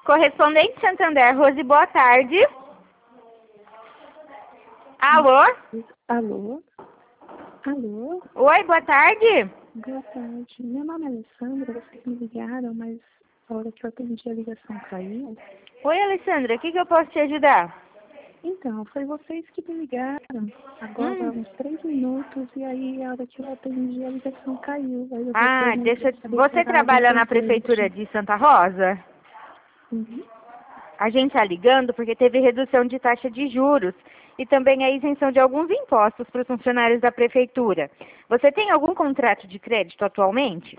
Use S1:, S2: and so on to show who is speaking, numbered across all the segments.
S1: Correspondente Santander, Rose, boa tarde. Alô?
S2: Alô? Alô?
S1: Oi, boa tarde.
S2: Boa tarde. Meu nome é Alessandra, vocês me ligaram, mas a hora que eu atendi a ligação caiu.
S1: Oi, Alessandra, o que eu posso te ajudar?
S2: Então, foi vocês que me ligaram. Agora há uns 3 minutos e aí a hora que eu atendi a ligação caiu. Aí eu retornei pra saber
S1: Você
S2: se era algo
S1: trabalha na
S2: importante.
S1: Prefeitura de Santa Rosa?
S2: Uhum.
S1: A gente está ligando porque teve redução de taxa de juros e também a isenção de alguns impostos para os funcionários da Prefeitura. Você tem algum contrato de crédito atualmente?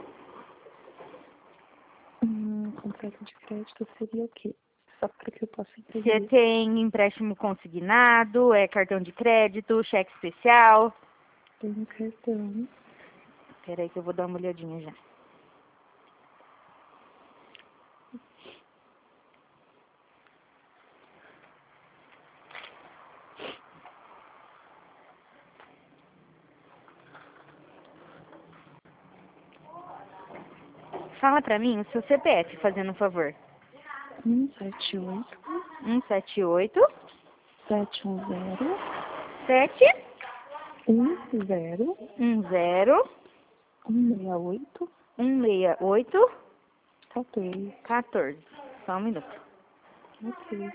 S2: Contrato de crédito seria o quê? Só para que eu possa
S1: Você
S2: entender.
S1: tem empréstimo consignado, cartão de crédito, cheque especial?
S2: Tenho cartão.
S1: Espera aí que eu vou dar uma olhadinha já. Fala pra mim o seu CPF, fazendo um favor.
S2: 178
S1: 178
S2: 710
S1: 7
S2: 10
S1: 10
S2: 168
S1: 168
S2: 14.
S1: 14. Só um minuto.
S2: Ok.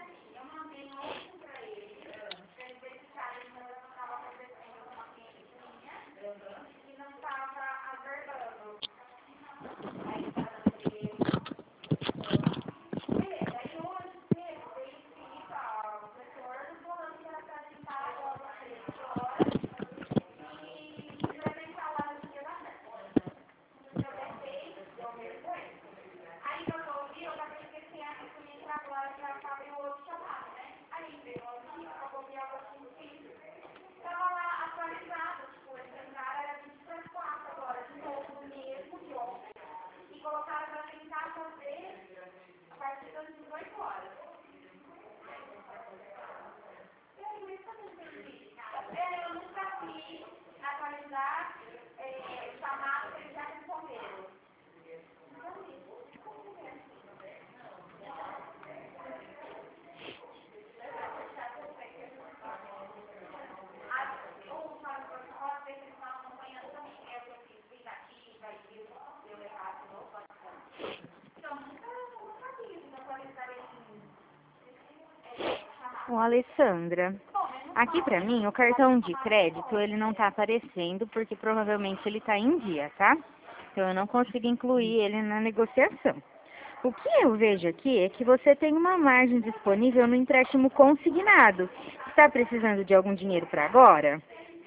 S1: Ô, Alessandra, aqui pra mim o cartão de crédito ele não tá aparecendo porque provavelmente ele tá em dia, tá? Então eu não consigo incluir ele na negociação. O que eu vejo aqui é que você tem uma margem disponível no empréstimo consignado. Está precisando de algum dinheiro para agora?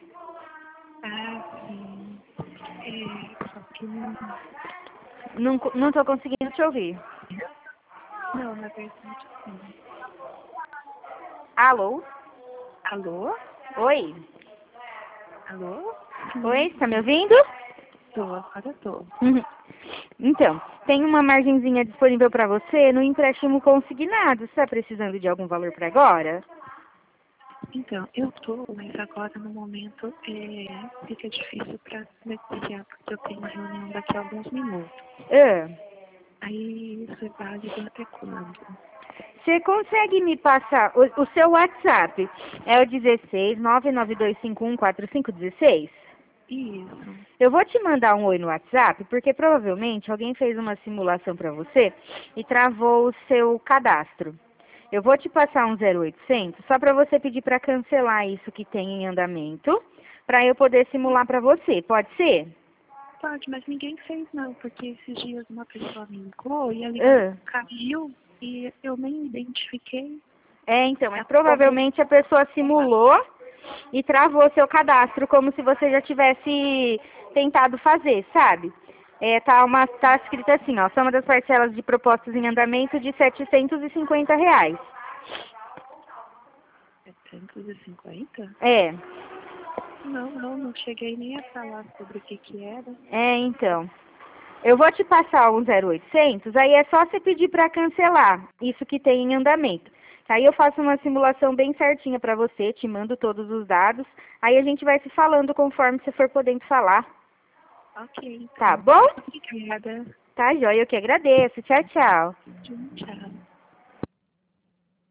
S2: Ah, sim. Só que
S1: Não estou conseguindo te ouvir.
S2: não, na verdade, sim.
S1: Alô?
S2: Alô?
S1: Oi?
S2: Alô?
S1: Oi, está me ouvindo?
S2: Agora tô.
S1: Uhum. Então, tem uma margenzinha disponível para você no empréstimo consignado. Você está precisando de algum valor para agora?
S2: Então, eu tô, mas agora no momento fica difícil pra negociar, porque eu tenho uma reunião daqui a alguns minutos.
S1: Ah,
S2: Aí isso é válido até quando?
S1: você consegue me passar o seu WhatsApp? É o 16 992514516?
S2: Isso.
S1: Eu vou te mandar um oi no WhatsApp, porque provavelmente alguém fez uma simulação para você e travou o seu cadastro. Eu vou te passar um 0800 só para você pedir para cancelar isso que tem em andamento, para eu poder simular para você. Pode ser?
S2: Pode, mas ninguém fez não, porque esses dias uma pessoa me ligou e a ligação
S1: Ah.
S2: caiu e eu nem identifiquei.
S1: Então, mas provavelmente a pessoa simulou e travou seu cadastro como se você já tivesse tentado fazer, sabe? Tá escrito assim, ó, soma das parcelas de propostas em andamento de R$ 750.
S2: 750?
S1: É,
S2: Não cheguei nem a falar sobre o que era.
S1: então. Eu vou te passar um 0800, aí é só você pedir para cancelar isso que tem em andamento. Aí eu faço uma simulação bem certinha para você, te mando todos os dados, aí a gente vai se falando conforme você for podendo falar.
S2: Ok, então.
S1: Tá bom?
S2: Obrigada.
S1: Tá, joia, eu que agradeço. Tchau, tchau.
S2: Tchau.